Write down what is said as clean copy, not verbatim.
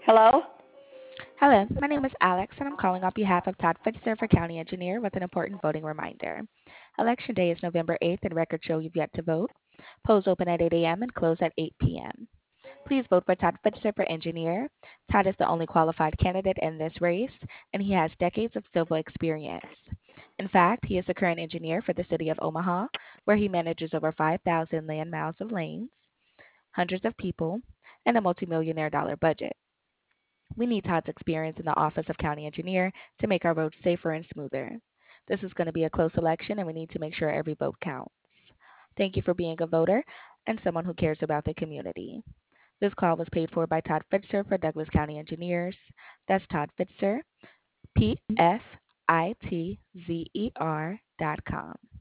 Hello? Hello, my name is Alex, and I'm calling on behalf of Todd Fitzer for County Engineer with an important voting reminder. Election day is November 8th, and records show you've yet to vote. Polls open at 8 a.m. and close at 8 p.m. Please vote for Todd Fitzer for Engineer. Todd is the only qualified candidate in this race, and he has decades of civil experience. In fact, he is the current engineer for the city of Omaha, where he manages over 5,000 land miles of lanes, hundreds of people, and a multimillionaire dollar budget. We need Todd's experience in the office of county engineer to make our roads safer and smoother. This is going to be a close election, and we need to make sure every vote counts. Thank you for being a voter and someone who cares about the community. This call was paid for by Todd Fitzer for Douglas County Engineers. That's Todd Fitzer, PFITZER.com.